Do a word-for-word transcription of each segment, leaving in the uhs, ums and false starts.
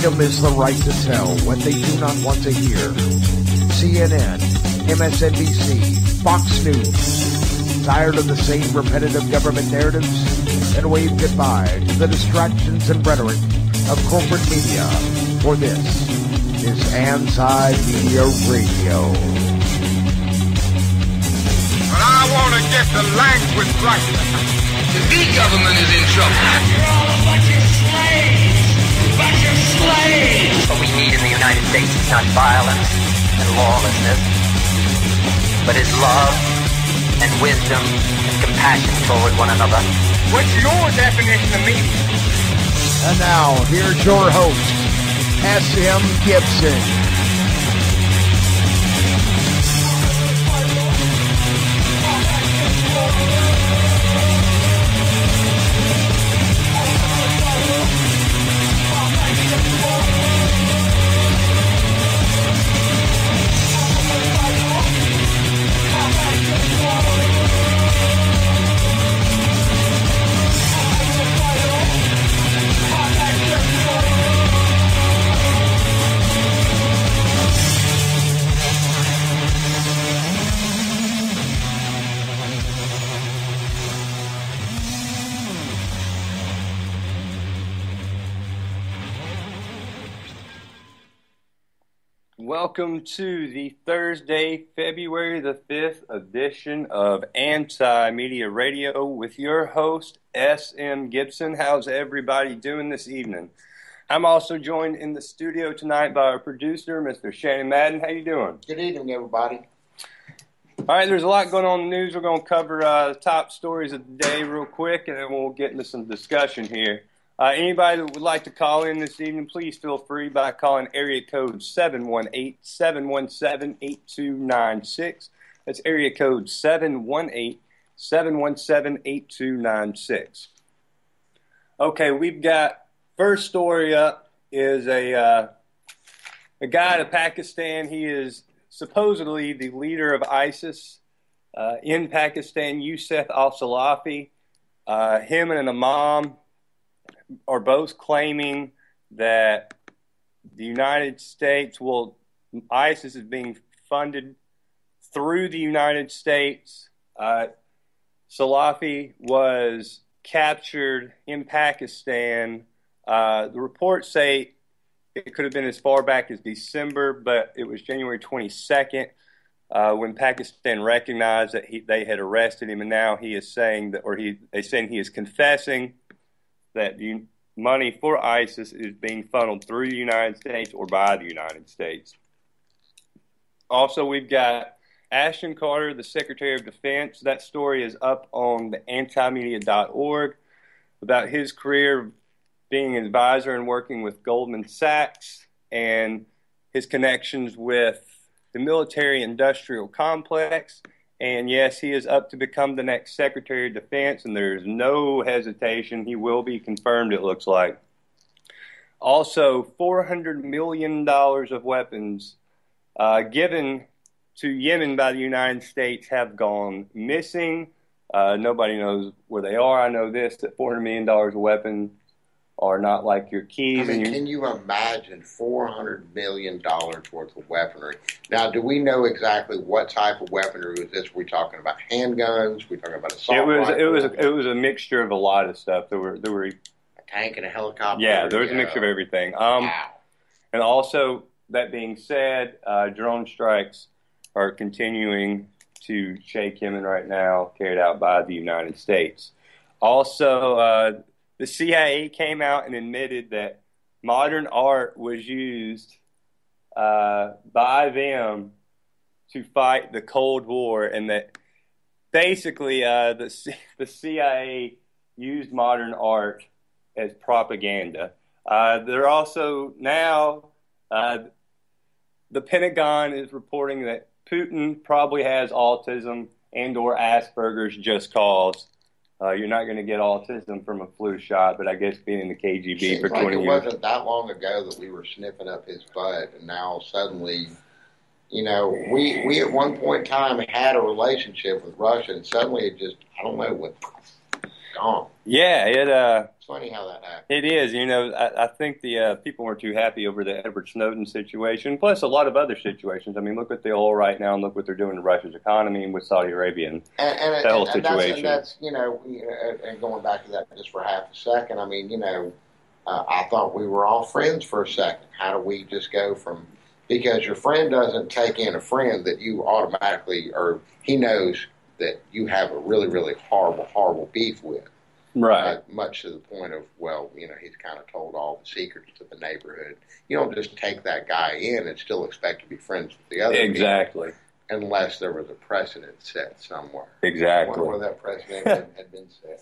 Freedom is the right to tell what they do not want to hear. C N N, M S N B C, Fox News. Tired of the same repetitive government narratives? Then wave goodbye to the distractions and rhetoric of corporate media. For this is Anti-Media Radio. But I want to get the language right. The big government is in trouble. You're all a bunch of slaves. A bunch of slaves. What we need in the United States is not violence and lawlessness, but is love and wisdom and compassion toward one another. What's your definition of media? And now, here's your host, S M Gibson. Welcome to the Thursday, February the fifth edition of Anti-Media Radio with your host, S M Gibson. How's everybody doing this evening? I'm also joined in the studio tonight by our producer, Mister Shannon Madden. How you doing? Good evening, everybody. All right, there's a lot going on in the news. We're going to cover uh, the top stories of the day real quick, and then we'll get into some discussion here. Uh, anybody that would like to call in this evening, please feel free by calling area code seven one eight, seven one seven, eight two nine six. That's area code seven one eight, seven one seven, eight two nine six. Okay, we've got first story up is a uh, a guy out of Pakistan. He is supposedly the leader of ISIS uh, in Pakistan, Yusuf al-Salafi. Uh, him and an imam are both claiming that the United States, well, ISIS is being funded through the United States. Uh, Salafi was captured in Pakistan. Uh, the reports say it could have been as far back as December, but it was January twenty-second uh, when Pakistan recognized that he, they had arrested him, and now he is saying that, or he they saying he is confessing that the money for ISIS is being funneled through the United States or by the United States. Also, we've got Ashton Carter, the Secretary of Defense. That story is up on the anti media dot org about his career being an advisor and working with Goldman Sachs and his connections with the military-industrial complex. And yes, he is up to become the next Secretary of Defense, and there's no hesitation. He will be confirmed, it looks like. Also, four hundred million dollars of weapons uh, given to Yemen by the United States have gone missing. Uh, nobody knows where they are. I know this, that four hundred million dollars of weapons are not like your keys. I mean, and your... can you imagine four hundred million dollars worth of weaponry? Now, do we know exactly what type of weaponry was this? We're talking about handguns. We're talking about assault It was rifles? it was a, it was a mixture of a lot of stuff. There were there were a tank and a helicopter. Yeah, there was a mixture of everything. Um, wow. And also, that being said, uh, drone strikes are continuing to shake Yemen right now, carried out by the United States. Also, uh, the C I A came out and admitted that modern art was used uh, by them to fight the Cold War, and that basically uh, the, C- the C I A used modern art as propaganda. Uh, they're also now, uh, the Pentagon is reporting that Putin probably has autism and or Asperger's just cause. Uh, you're not going to get autism from a flu shot, but I guess being in the K G B Seems for like twenty it years. It wasn't that long ago that we were sniffing up his butt, and now suddenly, you know, we we at one point in time had a relationship with Russia, and suddenly it just, I don't know what gone. Yeah, it uh, It's funny how that happened. it is. You know, I, I think the uh, people weren't too happy over the Edward Snowden situation, plus a lot of other situations. I mean, look at the oil right now, and look what they're doing to Russia's economy and with Saudi Arabia and, And, and, the whole and, and that's, situation. and that's, you know, and going back to that just for half a second, I mean, you know, uh, I thought we were all friends for a second. How do we just go from, because your friend doesn't take in a friend that you automatically, or he knows that you have a really, really horrible, horrible beef with. right. Uh, much to the point of, well, you know, he's kind of told all the secrets to the neighborhood. You don't just take that guy in and still expect to be friends with the other people. Exactly. Unless there was a precedent set somewhere. Exactly. Where that precedent had, had been set.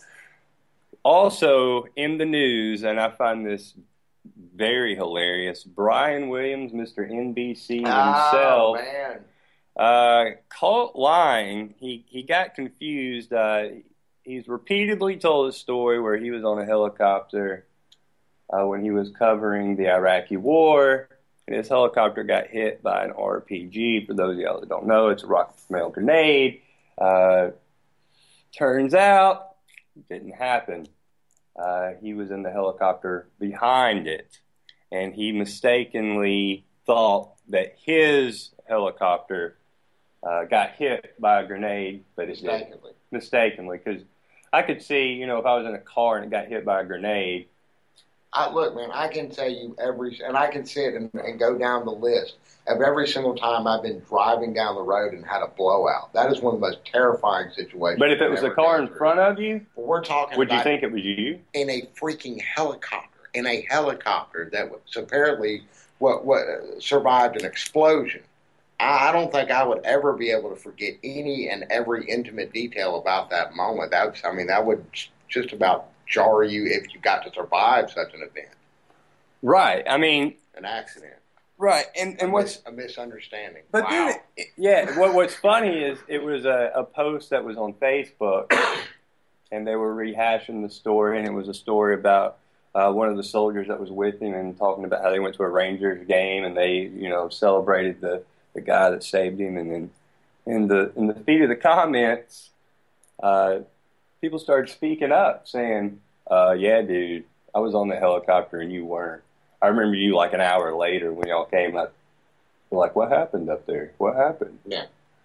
Also in the news, and I find this very hilarious, Brian Williams, Mister N B C himself, Oh, man. uh, caught lying. He he got confused. Uh, he's repeatedly told a story where he was on a helicopter uh, when he was covering the Iraqi war, and his helicopter got hit by an R P G. For those of y'all that don't know, it's a rocket-propelled grenade. Uh, turns out, it didn't happen. Uh, he was in the helicopter behind it, and he mistakenly thought that his helicopter uh, got hit by a grenade, but it didn't. Mistakenly. Mistakenly, because I could see, you know, if I was in a car and it got hit by a grenade. I, look, man, I can tell you every, and I can sit and, and go down the list of every single time I've been driving down the road and had a blowout. That is one of the most terrifying situations. But if it was a car in front of you, well, we're talking would you about think it was you? in a freaking helicopter, in a helicopter that was apparently what what uh, survived an explosion. I, I don't think I would ever be able to forget any and every intimate detail about that moment. That's, I mean, that would just about jar you if you got to survive such an event. Right. I mean, an accident. Right. And and a what's mis- a misunderstanding. But wow. then, it, yeah, what what's funny is it was a, a post that was on Facebook, and they were rehashing the story, and it was a story about uh, one of the soldiers that was with him and talking about how they went to a Rangers game and they, you know, celebrated the, the guy that saved him, and then in the in the feed of the comments, uh, people started speaking up, saying, uh, "Yeah, dude, I was on the helicopter and you weren't. I remember you like an hour later when y'all came up. You're like, what happened up there? What happened?" Yeah.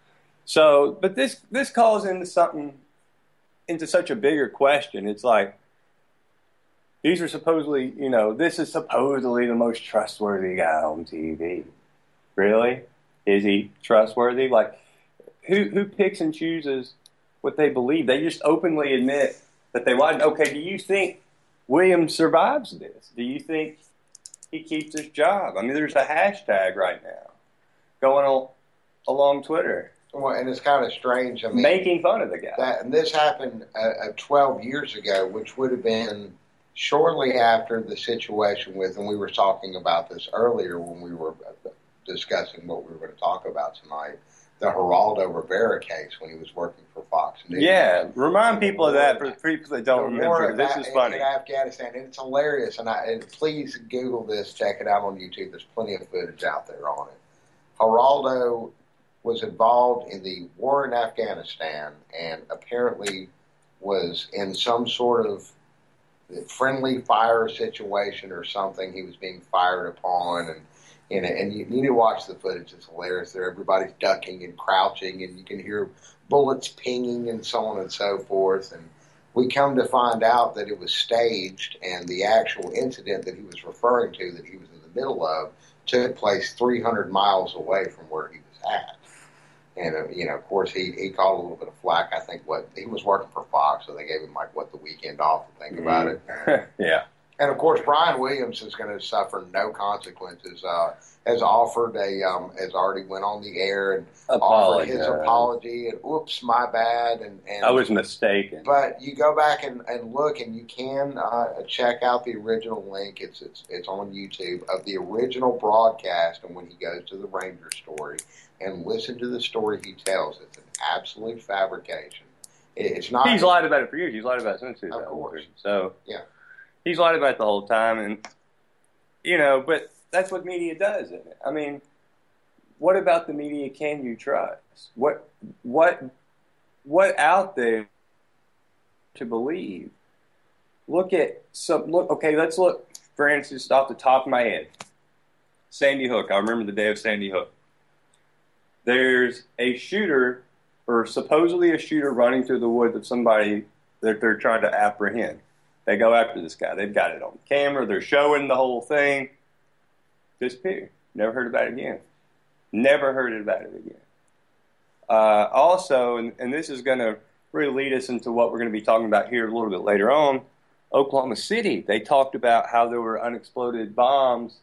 So, but this this calls into something, into such a bigger question. It's like, these are supposedly, you know, this is supposedly the most trustworthy guy on T V. Really? Is he trustworthy? Like, who who picks and chooses what they believe? They just openly admit that they lied. Okay, do you think Williams survives this? Do you think he keeps his job? I mean, there's a hashtag right now going on along Twitter. Well, and it's kind of strange. I mean, making fun of the guy. That, and this happened uh, uh, twelve years ago, which would have been shortly after the situation with, and we were talking about this earlier when we were discussing what we were going to talk about tonight, the Geraldo Rivera case when he was working for Fox News. Yeah, remind people of that for the people that don't remember. This is funny. In Afghanistan, and it's hilarious. And, I, and please Google this, check it out on YouTube. There's plenty of footage out there on it. Geraldo was involved in the war in Afghanistan and apparently was in some sort of friendly fire situation or something. He was being fired upon, and and, and you need to watch the footage. It's hilarious. There, everybody's ducking and crouching, and you can hear bullets pinging and so on and so forth. And we come to find out that it was staged, and the actual incident that he was referring to, that he was in the middle of, took place three hundred miles away from where he was at. And, uh, you know, of course, he, he caught a little bit of flack. I think what he was working for Fox, so they gave him, like, what, the weekend off to think about it. Yeah. And, of course, Brian Williams is going to suffer no consequences. Uh, has offered a, um, has already went on the air and offered his apology. And, oops, my bad. And, and I was mistaken. But you go back and, and look, and you can uh, check out the original link. It's, it's, it's on YouTube of the original broadcast and when he goes to the Ranger story. And listen to the story he tells. It's an absolute fabrication. It's not. He's lied about it for years. He's lied about it since two thousand three. Of course. So yeah, he's lied about it the whole time, and you know. But that's what media does, isn't it? I mean, what about the media can you trust? What what what out there to believe? look at some. Look, okay, let's look. For instance, off the top of my head, Sandy Hook. I remember the day of Sandy Hook. There's a shooter, or supposedly a shooter, running through the woods of somebody that they're trying to apprehend. They go after this guy. They've got it on camera. They're showing the whole thing. Disappeared. Never heard about it again. Never heard about it again. Uh, also, and, and this is going to really lead us into what we're going to be talking about here a little bit later on, Oklahoma City. They talked about how there were unexploded bombs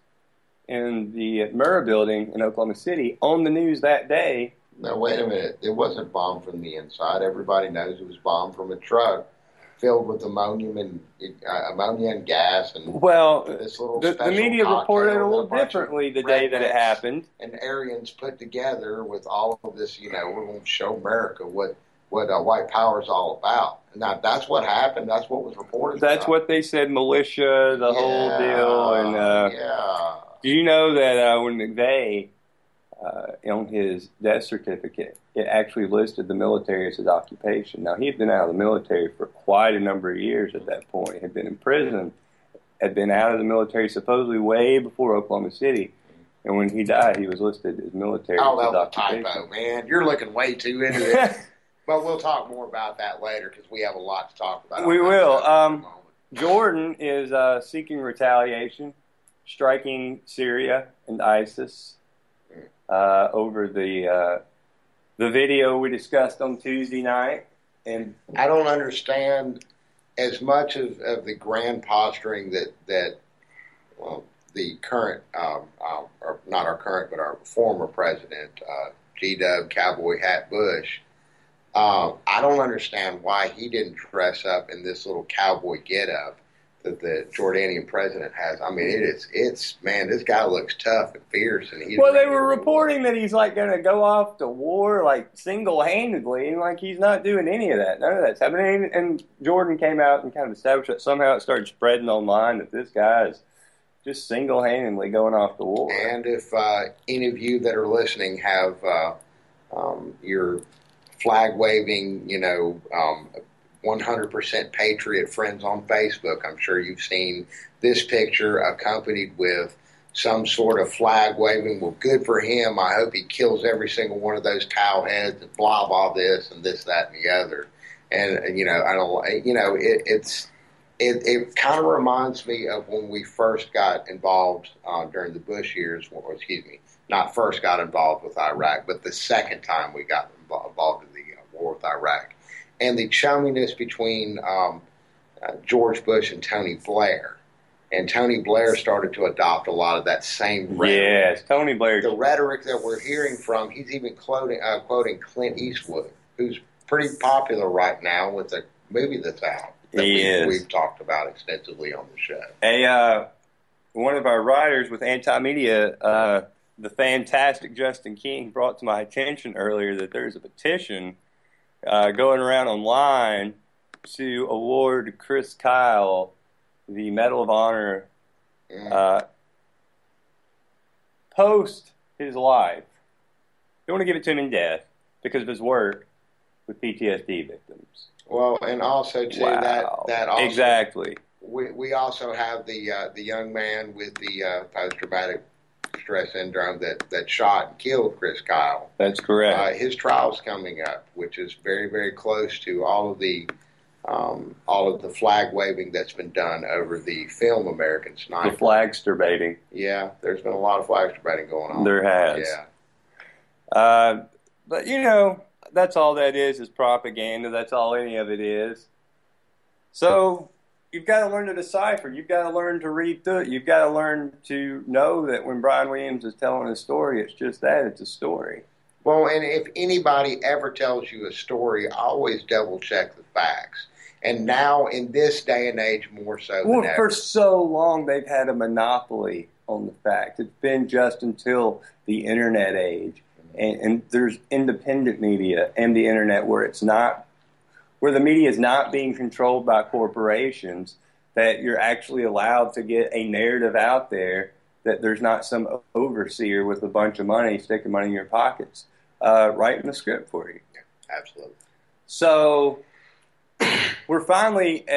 in the Murrah building in Oklahoma City on the news that day. Now, wait a minute. It wasn't bombed from the inside. Everybody knows it was bombed from a truck filled with ammonia and uh, ammonia and gas. And well, this little the, the media reported it a little differently the day that it happened. And Aryans put together with all of this, you know, we're going to show America what what uh, white power is all about. Now, that's what happened. That's what was reported. That's about. what they said, militia, the yeah, whole deal. And uh, yeah. Do you know that uh, when McVeigh, uh, on his death certificate, it actually listed the military as his occupation. Now, he had been out of the military for quite a number of years at that point. He had been in prison, had been out of the military supposedly way before Oklahoma City. And when he died, he was listed as military Oh, as his that was a occupation. typo, man. You're looking way too into this. But we'll talk more about that later because we have a lot to talk about. We will. Um, Jordan is uh, seeking retaliation, striking Syria and ISIS uh, over the uh, the video we discussed on Tuesday night. And I don't understand as much of, of the grand posturing that that well, the current, um, uh, or not our current, but our former president, uh, G-Dub Cowboy Hat Bush. Uh, I don't understand why he didn't dress up in this little cowboy getup that the Jordanian president has. I mean, it is, it's, man, this guy looks tough and fierce. And he's well, they ready were to reporting that he's like going to go off to war like single-handedly, and like he's not doing any of that. None of that's happening. And Jordan came out and kind of established that somehow it started spreading online that this guy is just single-handedly going off to war. And if uh, any of you that are listening have uh, um, your flag-waving, you know, um, one hundred percent patriot friends on Facebook, I'm sure you've seen this picture accompanied with some sort of flag-waving. Well, good for him. I hope he kills every single one of those towel heads and blah, blah, this and this, that, and the other. And, and you know, I don't, you know, it, it's, it, it kind of reminds me of when we first got involved uh, during the Bush years, or excuse me, not first got involved with Iraq, but the second time we got involved in the uh, war with Iraq. And the chumminess between um, uh, George Bush and Tony Blair. And Tony Blair started to adopt a lot of that same rhetoric. Yes, Tony Blair. The rhetoric that we're hearing from, he's even quoting, uh, quoting Clint Eastwood, who's pretty popular right now with a movie that's out that he we, is. we've talked about extensively on the show. A, uh, one of our writers with Anti-Media, uh, the fantastic Justin King, brought to my attention earlier that there's a petition uh, going around online to award Chris Kyle the Medal of Honor uh, post his life. They want to give it to him in death because of his work with P T S D victims. Well, and also too wow. that that also, exactly. We we also have the uh, the young man with the uh, post traumatic stress syndrome that, that shot and killed Chris Kyle. That's correct. Uh, his trial's coming up, which is very very close to all of the um, all of the flag waving that's been done over the film American Sniper. The flagster baiting. Yeah, there's been a lot of flagster baiting going on. There has. Yeah. Uh, but you know, that's all that is is propaganda. That's all any of it is. So you've got to learn to decipher. You've got to learn to read through it. You've got to learn to know that when Brian Williams is telling a story, it's just that. It's a story. Well, and if anybody ever tells you a story, always double check the facts. And now, in this day and age, more so well, than ever. For so long, they've had a monopoly on the facts. It's been just until the Internet age. And, and there's independent media and the Internet where it's not, where the media is not being controlled by corporations, that you're actually allowed to get a narrative out there that there's not some overseer with a bunch of money sticking money in your pockets, uh, writing the script for you. Absolutely. So we're finally at,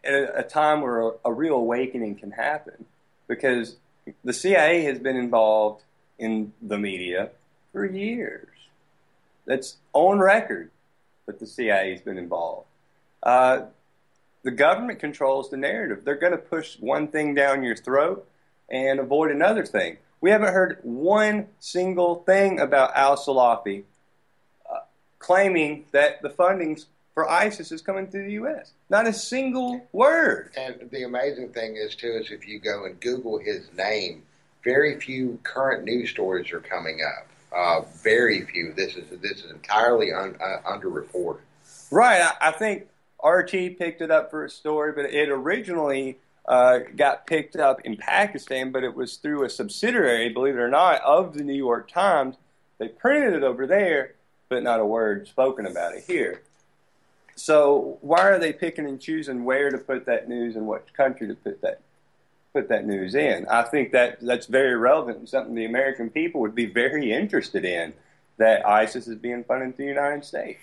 at a, a time where a, a real awakening can happen, because the C I A has been involved in the media for years. That's on record that the C I A has been involved. Uh, the government controls the narrative. They're going to push one thing down your throat and avoid another thing. We haven't heard one single thing about al-Salafi uh, claiming that the funding for ISIS is coming through the U S. Not a single word. And the amazing thing is, too, is if you go and Google his name, very few current news stories are coming up. Uh, very few. This is this is entirely un, uh, underreported. Right. I, I think R T picked it up for a story, but it originally uh, got picked up in Pakistan, but it was through a subsidiary, believe it or not, of the New York Times. They printed it over there, but not a word spoken about it here. So why are they picking and choosing where to put that news and what country to put that put that news in? I think that that's very relevant and something the American people would be very interested in, that ISIS is being funded through the United States.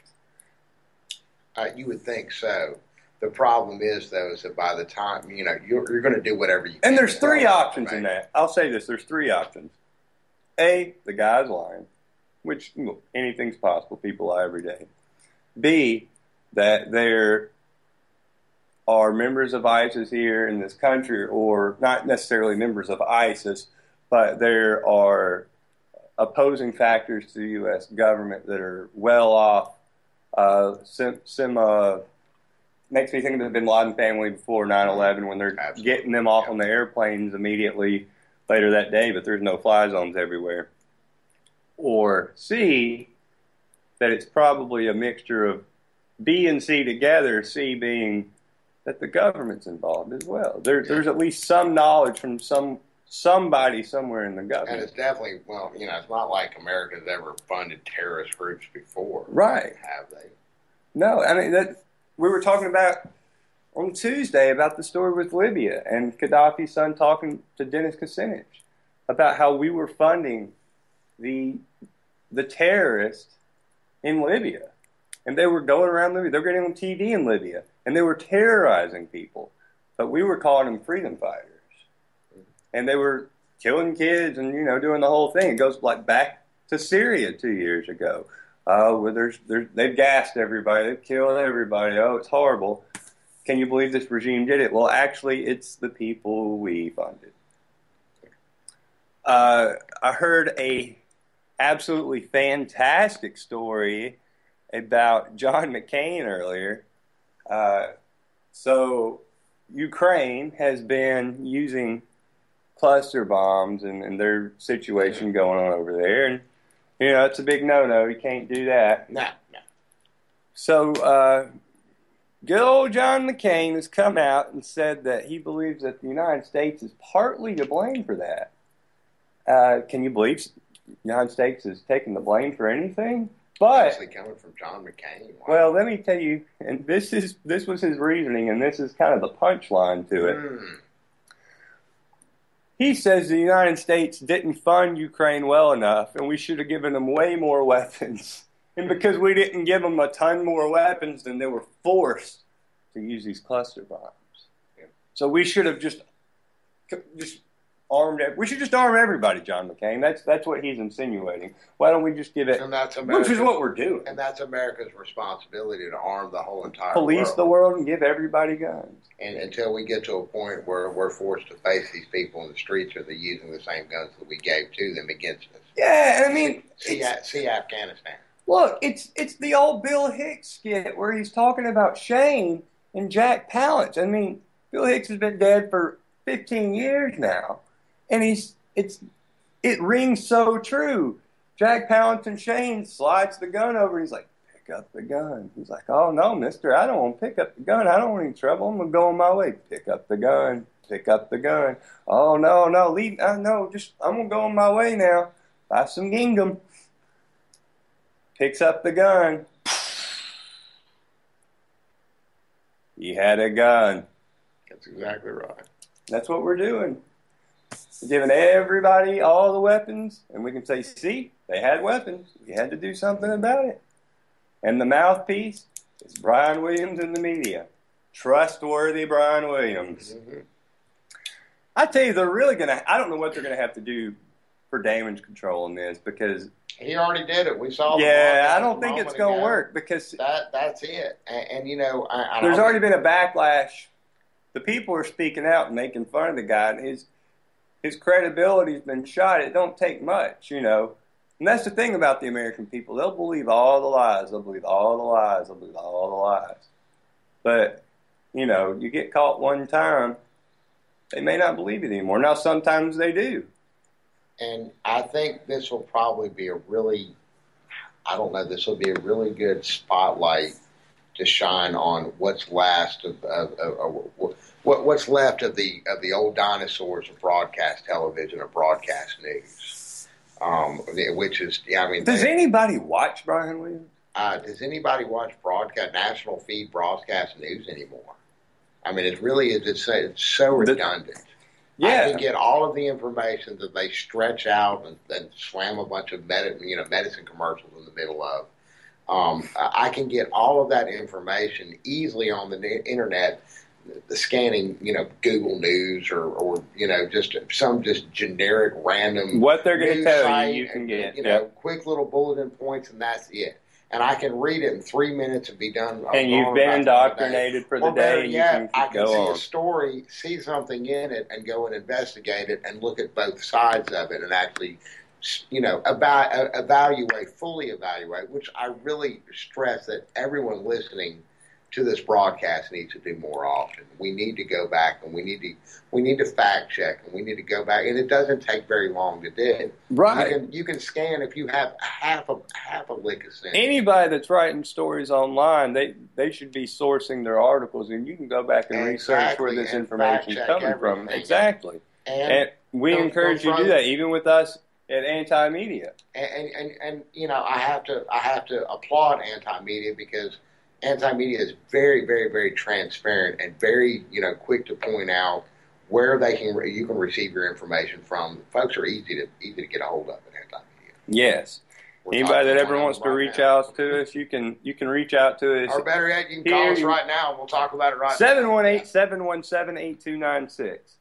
Uh, you would think so. The problem is, though, is that by the time, you know, you're, you're going to do whatever you can. And there's three options in that. I'll say this. There's three options. A, the guy's lying, which, you know, anything's possible. People lie every day. B, that there are members of ISIS here in this country, or not necessarily members of ISIS, but there are opposing factors to the U S government that are well off. Uh, some, some uh, makes me think of the Bin Laden family before nine eleven, when they're Absolutely. getting them off yeah. on the airplanes immediately later that day, but there's no fly zones everywhere. Or C, that it's probably a mixture of B and C together, C being that the government's involved as well. There, yeah. There's at least some knowledge from some somebody somewhere in the government. And it's definitely, well, you know, it's not like America's ever funded terrorist groups before. Right. Have they? No, I mean, that we were talking about on Tuesday about the story with Libya and Gaddafi's son talking to Dennis Kucinich about how we were funding the the terrorists in Libya. And they were going around Libya. They were getting on T V in Libya. And they were terrorizing people. But we were calling them freedom fighters. And they were killing kids and, you know, doing the whole thing. It goes like back to Syria two years ago. Uh, where there's, there's, they've gassed everybody. They've killed everybody. Oh, it's horrible. Can you believe this regime did it? Well, actually, it's the people we funded. Uh, I heard a absolutely fantastic story about John McCain earlier. Uh, so Ukraine has been using cluster bombs and, and their situation going on over there. And, you know, it's a big no-no. You can't do that. No, no. So uh, good old John McCain has come out and said that he believes that the United States is partly to blame for that. Uh, can you believe the United States is taking the blame for anything? But actually coming from John McCain. Wow. Well, let me tell you, and this is this was his reasoning, and this is kind of the punchline to it. Mm. He says the United States didn't fund Ukraine well enough, and we should have given them way more weapons. And because we didn't give them a ton more weapons, then they were forced to use these cluster bombs. Yeah. So we should have just just armed. We should just arm everybody, John McCain. That's that's what he's insinuating. Why don't we just give it? And that's which is what we're doing. And that's America's responsibility to arm the whole entire police world. the world and give everybody guns. And until we get to a point where we're forced to face these people in the streets, or they're using the same guns that we gave to them against us. Yeah, I mean, see, see Afghanistan. Look, it's it's the old Bill Hicks skit where he's talking about Shane and Jack Palance. I mean, Bill Hicks has been dead for fifteen years now, and he's it's it rings so true. Jack Palance and Shane slides the gun over. And he's like, "Pick up the gun." He's like, "Oh no, Mister, I don't want to pick up the gun. I don't want any trouble. I'm gonna go on my way. Pick up the gun. Pick up the gun. Oh no, no, leave. Uh, no, just I'm gonna go on my way now. Buy some gingham." Picks up the gun. He had a gun. That's exactly right. That's what we're doing. We're giving everybody all the weapons, and we can say, see, they had weapons. We had to do something about it. And the mouthpiece is Brian Williams in the media. trustworthy Brian Williams. Mm-hmm. I tell you, they're really going to, I don't know what they're going to have to do for damage control in this because. He already did it. We saw the Yeah, I don't think it's going to work because. That, that's it. And, and you know, I, I there's already been a backlash. The people are speaking out and making fun of the guy, and his, his credibility's been shot. It don't take much, you know. And that's the thing about the American people. They'll believe all the lies. They'll believe all the lies. They'll believe all the lies. But, you know, you get caught one time, they may not believe it anymore. Now, sometimes they do. And I think this will probably be a really, I don't know, this will be a really good spotlight to shine on what's last of, of, of, of what, what's left of the of the old dinosaurs of broadcast television or broadcast news. Um, which is, I mean, does they, anybody watch Brian Williams? Uh, does anybody watch broadcast national feed broadcast news anymore? I mean, it really is. It's, it's so redundant. Yeah, I can get all of the information that they stretch out and, and slam a bunch of med- you know medicine commercials in the middle of. Um, I can get all of that information easily on the internet, the scanning, you know, Google News or, or you know, just some just generic random what they're going to tell site, you, you can get, you know, yep. quick little bulletin points, and that's it. And I can read it in three minutes and be done. And you've been indoctrinated for the day. Yeah, you can I can go see on. a story, see something in it, and go and investigate it and look at both sides of it and actually, you know, about, evaluate, fully evaluate, which I really stress that everyone listening to this broadcast needs to do more often. We need to go back and we need to we need to fact check and we need to go back, and it doesn't take very long to do. Right. You can you can scan if you have half a half a lick of sense. Anybody that's writing stories online, they they should be sourcing their articles, and you can go back and exactly. research where this information is coming everything. from. Exactly. And, and we go, encourage go you to do that, even with us at Anti-Media. And, and, and, and you know, I have to I have to applaud Anti-Media because Anti-Media is very, very, very transparent and very, you know, quick to point out where they can you can receive your information from. Folks are easy to easy to get a hold of at Anti-Media. Yes. We're Anybody that ever wants to reach now. out to us, you can you can reach out to us. Or better yet, you can call Here, us right now and we'll talk about it right seven one eight, seven one seven, eight two nine six.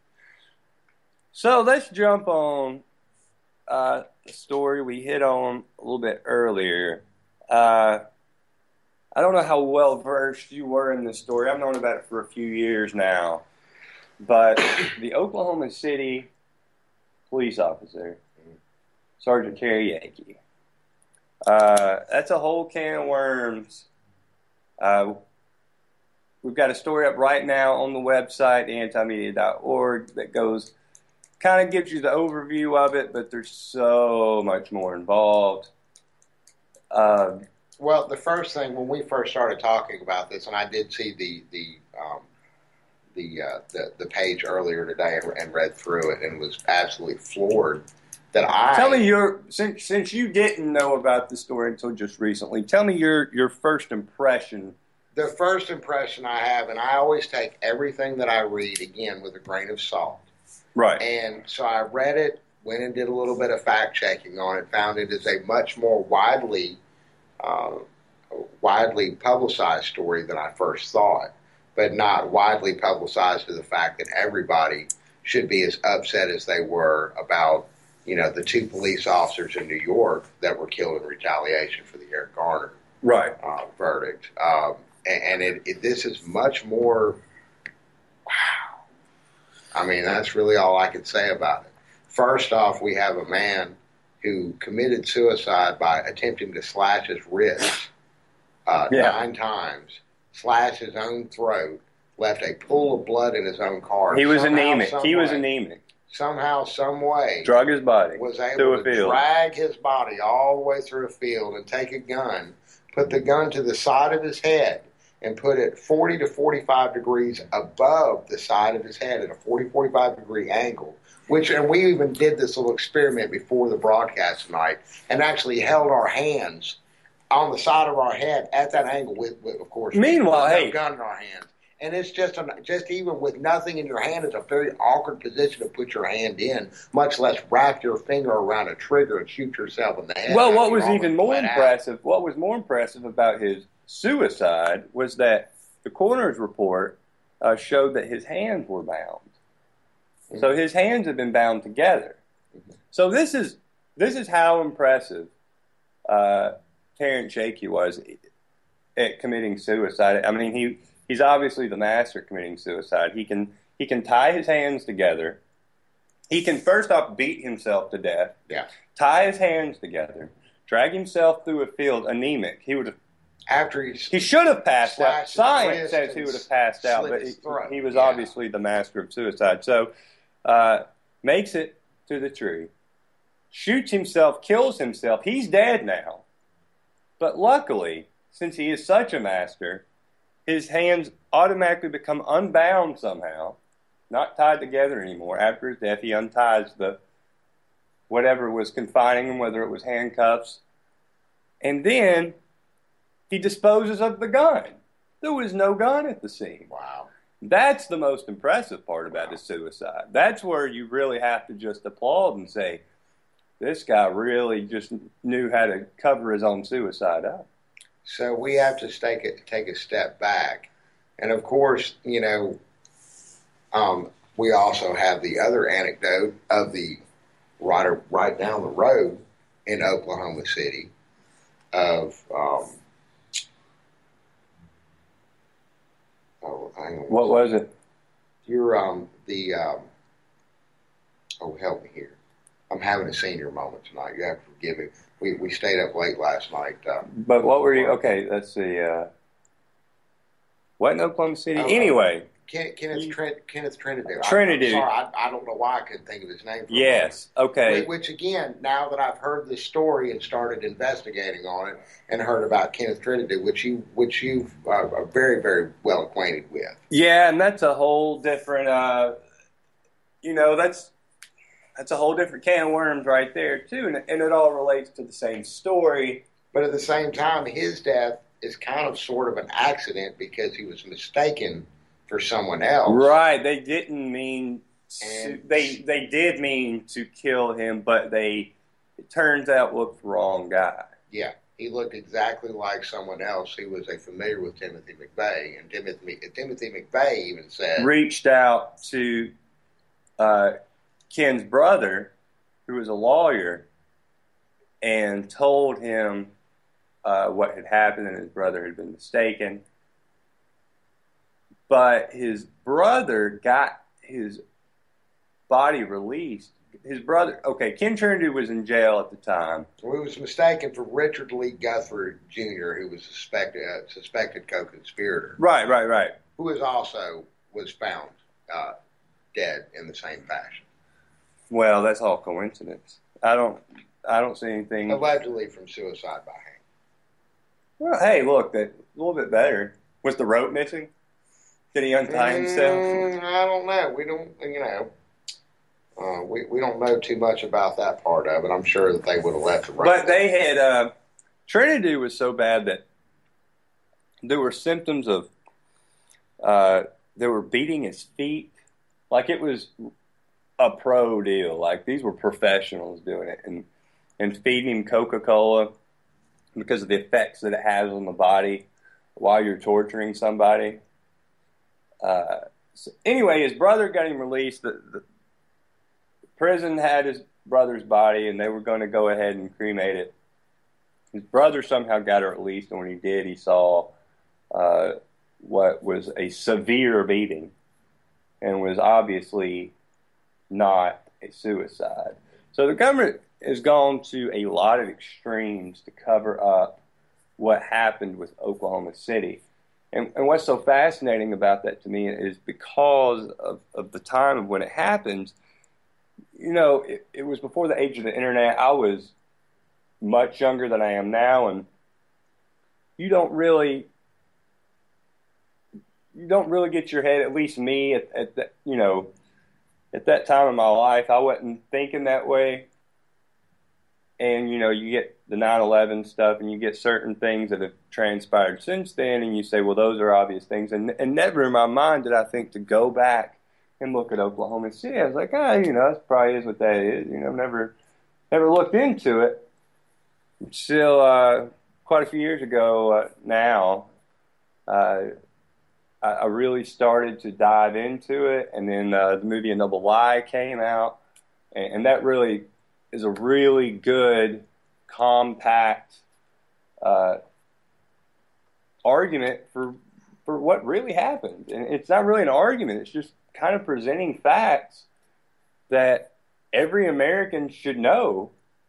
So let's jump on uh, the story we hit on a little bit earlier. Uh, I don't know how well versed you were in this story. I've known about it for a few years now. But the Oklahoma City police officer, Sergeant Terry Yankee, uh, that's a whole can of worms. Uh, we've got a story up right now on the website, anti media dot org, that goes, kind of gives you the overview of it, but there's so much more involved. Uh, Well, the first thing when we first started talking about this, and I did see the the um, the, uh, the the page earlier today and, and read through it and was absolutely floored that I tell me your since since you didn't know about the story until just recently. Tell me your your first impression. The first impression I have, and I always take everything that I read again with a grain of salt. Right. And so I read it, went and did a little bit of fact checking on it, found it is a much more widely Uh, widely publicized story than I first thought, but not widely publicized to the fact that everybody should be as upset as they were about, you know, the two police officers in New York that were killed in retaliation for the Eric Garner right. uh, verdict. Um, and and it, it, this is much more, wow. I mean, that's really all I could say about it. First off, we have a man who committed suicide by attempting to slash his wrist uh, yeah. nine times, slash his own throat, left a pool of blood in his own car. He was somehow, anemic. Some he way, was anemic. Somehow, some way, drug his body was to able a to field. drag his body all the way through a field and take a gun, put the gun to the side of his head, and put it forty to forty-five degrees above the side of his head at a forty, forty-five degree angle. Which, and we even did this little experiment before the broadcast tonight, and actually held our hands on the side of our head at that angle with, with of course, meanwhile, with no hey, gun in our hands. And it's just, a, just even with nothing in your hand, it's a very awkward position to put your hand in, much less wrap your finger around a trigger and shoot yourself in the head. well, what was You're even almost more flat out. impressive, what was more impressive about his suicide was that the coroner's report uh, showed that his hands were bound. So his hands had been bound together. So this is this is how impressive uh, Terrence Jakey was at committing suicide. I mean, he he's obviously the master at committing suicide. He can he can tie his hands together. He can first off beat himself to death. Yeah. Tie his hands together. Drag himself through a field anemic. He would have. After he he should have passed out. slashed his Science wrist says and he would have passed out, slit but his he, throat. he was Yeah. obviously the master of suicide. So, uh, makes it to the tree, shoots himself, kills himself. He's dead now. But luckily, since he is such a master, his hands automatically become unbound somehow, not tied together anymore. After his death, he unties the whatever was confining him, whether it was handcuffs, and then he disposes of the gun. There was no gun at the scene. Wow. That's the most impressive part about his suicide. That's where you really have to just applaud and say, this guy really just knew how to cover his own suicide up. So we have to take a, take a step back. And of course, you know, um, we also have the other anecdote of the right, right down the road in Oklahoma City of, um, oh, hang on. What was it? You're, um, the, um, oh, help me here. I'm having a senior moment tonight. You have to forgive me. We we stayed up late last night. Um, But what were you? Okay, let's see. Uh, what in Oklahoma City? Oh, anyway, Ken, Kenneth Trent, Kenneth Trinity. Trinity. I, I'm sorry, I, I don't know why I couldn't think of his name. For yes. a Okay. moment. Which again, now that I've heard this story and started investigating on it, and heard about Kenneth Trinity, which you which you uh, are very very well acquainted with. Yeah, and that's a whole different. Uh, you know, that's. That's a whole different can of worms right there, too, and, and it all relates to the same story. But at the same time, his death is kind of sort of an accident because he was mistaken for someone else. Right. They didn't mean to, And- they they did mean to kill him, but they it turns out looked the wrong guy. Yeah, he looked exactly like someone else. He was a familiar with Timothy McVeigh, and Timothy Timothy McVeigh even said, Reached out to uh, Ken's brother, who was a lawyer, and told him uh, what had happened, and his brother had been mistaken. But his brother got his body released. His brother, okay, Ken Trinity was in jail at the time. well, he was mistaken for Richard Lee Guthrie Junior, who was suspected uh, suspected co-conspirator, Right, right, right. who was also was found uh, dead in the same fashion, Well, that's all coincidence. I don't, I don't see anything. allegedly from suicide by hanging. Well, hey, look, that a little bit better. Was the rope missing? Did he untie himself? Mm, I don't know. We don't, you know, uh, we we don't know too much about that part of it. I'm sure that they would have left the rope. But they had uh, Trinity was so bad that there were symptoms of uh, they were beating his feet, like it was a pro deal. Like these were professionals doing it, and and feeding him Coca-Cola because of the effects that it has on the body while you're torturing somebody. Uh, so anyway, his brother got him released. The, the prison had his brother's body, and they were going to go ahead and cremate it. His brother somehow got released, and when he did, he saw uh, what was a severe beating and was obviously not a suicide. So the government has gone to a lot of extremes to cover up what happened with Oklahoma City. And, and what's so fascinating about that to me is because of, of the time of when it happened, you know, it, it was before the age of the internet. I was much younger than I am now, and you don't really, you don't really get your head, at least me, at, at that, you know, at that time in my life, I wasn't thinking that way. And, you know, you get the nine eleven stuff and you get certain things that have transpired since then, and you say, well, those are obvious things. And, and never in my mind did I think to go back and look at Oklahoma City. I was like, ah, oh, you know, that probably is what that is. You know, never never looked into it until uh, quite a few years ago uh, now. Uh, I, I really started to dive into it, and then uh, the movie Another Lie came out, and, and that really is a really good, compact uh, argument for for what really happened. And it's not really an argument; it's just kind of presenting facts that every American should know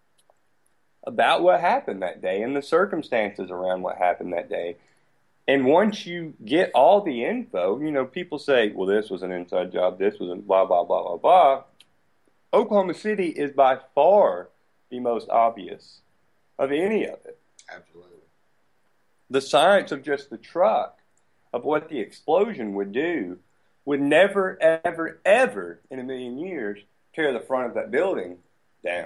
about what happened that day and the circumstances around what happened that day. And once you get all the info, you know, people say, well, this was an inside job, this was a blah, blah, blah, blah, blah. Oklahoma City is by far the most obvious of any of it. Absolutely. The science of just the truck, of what the explosion would do, would never, ever, ever in a million years tear the front of that building down.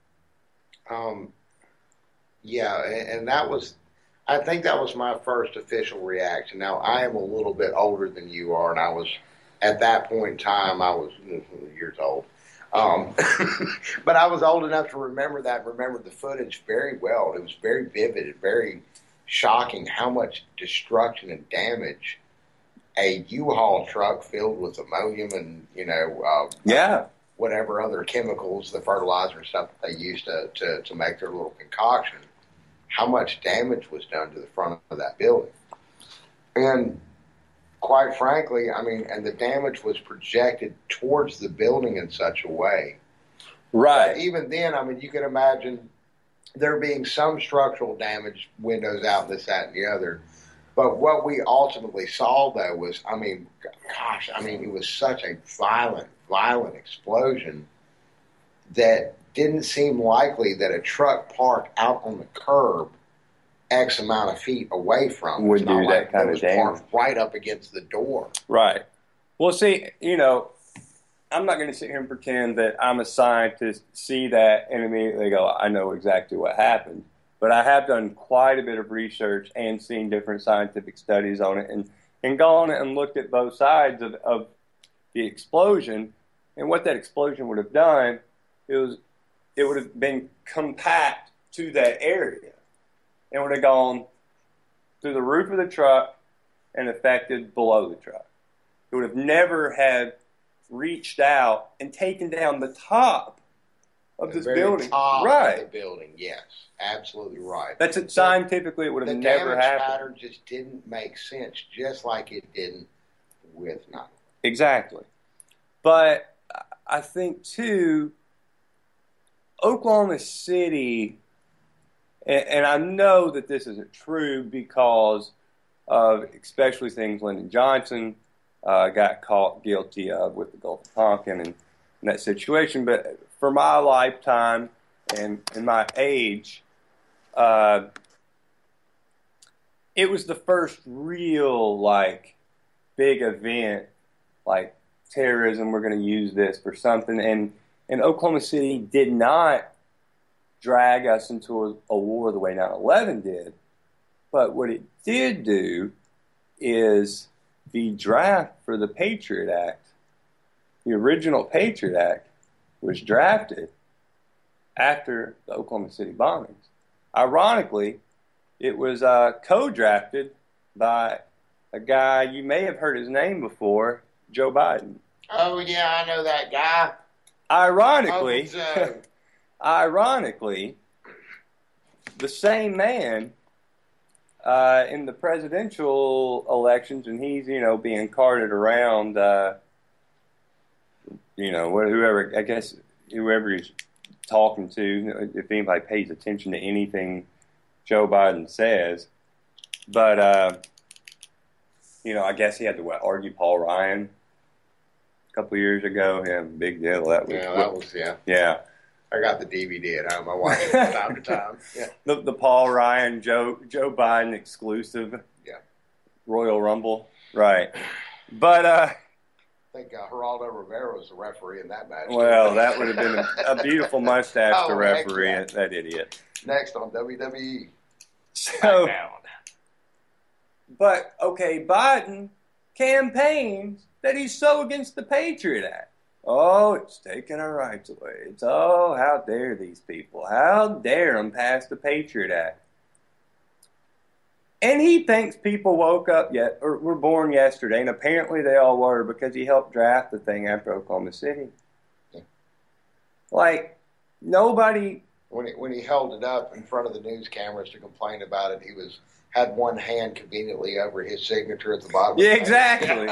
Um, yeah, and, and that was, I think that was my first official reaction. Now, I am a little bit older than you are, and I was, at that point in time, I was years old. Um, but I was old enough to remember that, remember the footage very well. It was very vivid and very shocking how much destruction and damage a U-Haul truck filled with ammonium and, you know, uh, yeah, whatever other chemicals, the fertilizer and stuff that they used to, to, to make their little concoction, how much damage was done to the front of that building. And quite frankly, I mean, and the damage was projected towards the building in such a way. Right. Even then, I mean, you can imagine there being some structural damage, windows out, this, that, and the other. But what we ultimately saw, though, was, I mean, gosh, I mean, it was such a violent, violent explosion that didn't seem likely that a truck parked out on the curb X amount of feet away from would do that kind of damage. Right up against the door. Right. Well, see, you know, I'm not going to sit here and pretend that I'm a scientist, see that, and immediately go, I know exactly what happened. But I have done quite a bit of research and seen different scientific studies on it, and, and gone and looked at both sides of, of the explosion. And what that explosion would have done, it was it would have been compact to that area. It would have gone through the roof of the truck and affected below the truck. It would have never have reached out and taken down the top of the this very building. Top right. Of the building, yes. Absolutely right. That's it. Scientifically, it would have the never damage happened. pattern just didn't make sense, just like it didn't with nine. Exactly. But I think, too, Oklahoma City, and, and I know that this isn't true because of especially things Lyndon Johnson uh, got caught guilty of with the Gulf of Tonkin and, and that situation. But for my lifetime and, and my age, uh, it was the first real, like, big event, like terrorism, we're going to use this for something. And, and Oklahoma City did not drag us into a, a war the way nine eleven did. But what it did do is the draft for the Patriot Act, the original Patriot Act, was drafted after the Oklahoma City bombings. Ironically, it was uh, co-drafted by a guy, you may have heard his name before, Joe Biden. Oh, yeah, I know that guy. Ironically, Oh, ironically, the same man uh, in the presidential elections, and he's, you know, being carted around, uh, you know, whoever, I guess, whoever he's talking to, if anybody pays attention to anything Joe Biden says. But, uh, you know, I guess he had to what, argue Paul Ryan a couple of years ago. Yeah, big deal. That was, yeah, that was, yeah. Yeah. I got the D V D at home. I watch it from time to time. Yeah. The, the Paul Ryan, Joe Joe Biden exclusive. Yeah. Royal Rumble. Right. But, uh, I think uh, Geraldo Rivera was the referee in that match. well, that would have been a, a beautiful mustache Oh, to heck referee yeah. it, that idiot. Next on W W E. So, SmackDown. but, okay, Biden campaigns that he's so against the Patriot Act. Oh, it's taking our rights away. It's, oh, how dare these people. How dare them pass the Patriot Act. And he thinks people woke up yet or were born yesterday, and apparently they all were because he helped draft the thing after Oklahoma City. Yeah. Like, nobody... When he, when he held it up in front of the news cameras to complain about it, he was had one hand conveniently over his signature at the bottom. Yeah, of the exactly.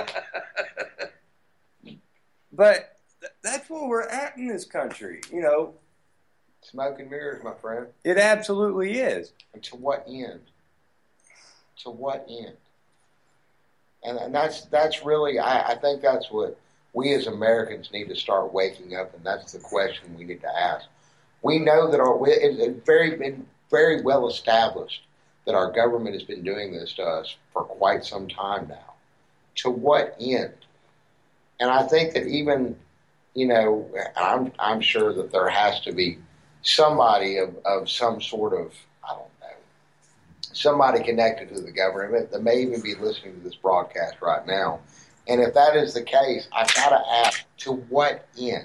But th- that's where we're at in this country, you know. Smoke and mirrors, my friend. It absolutely is. And to what end? To what end? And, and that's that's really, I, I think that's what we as Americans need to start waking up, and that's the question we need to ask. We know that our, it's very been very well established that our government has been doing this to us for quite some time now. To what end? And I think that even, you know, I'm I'm sure that there has to be somebody of, of some sort of, I don't know, somebody connected to the government that may even be listening to this broadcast right now. And if that is the case, I've got to ask, to what end?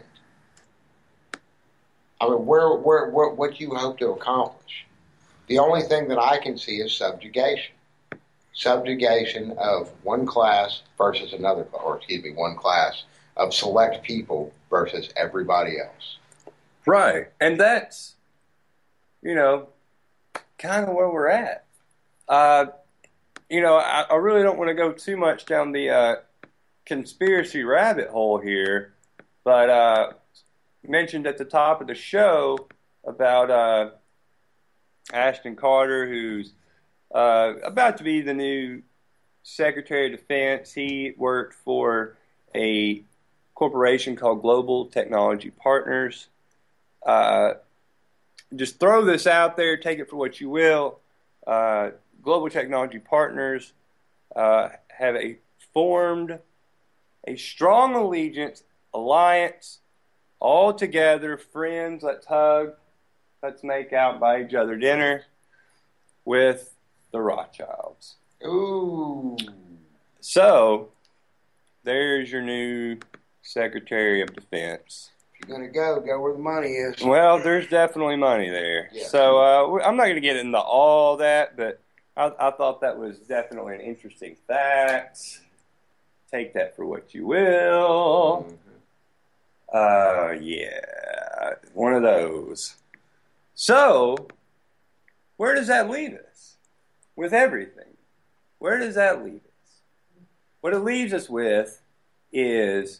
I mean, where, where, where, what do you hope to accomplish? The only thing that I can see is subjugation. Subjugation of one class versus another, or excuse me, one class of select people versus everybody else. Right. And that's, you know, kind of where we're at. Uh, you know, I, I really don't want to go too much down the uh, conspiracy rabbit hole here, but uh, mentioned at the top of the show about uh, Ashton Carter, who's uh, about to be the new Secretary of Defense. He worked for a corporation called Global Technology Partners. Uh, just throw this out there, take it for what you will. Uh, Global Technology Partners uh, have a formed a strong allegiance, alliance, all together, friends, let's hug, let's make out, buy each other dinner with the Rothschilds. Ooh. So, there's your new Secretary of Defense. If you're going to go, go where the money is. Well, there's definitely money there. Yeah. So, uh, I'm not going to get into all that, but I, I thought that was definitely an interesting fact. Take that for what you will. Mm-hmm. Uh, yeah, one of those. So, where does that leave us? With everything. Where does that leave us? What it leaves us with is,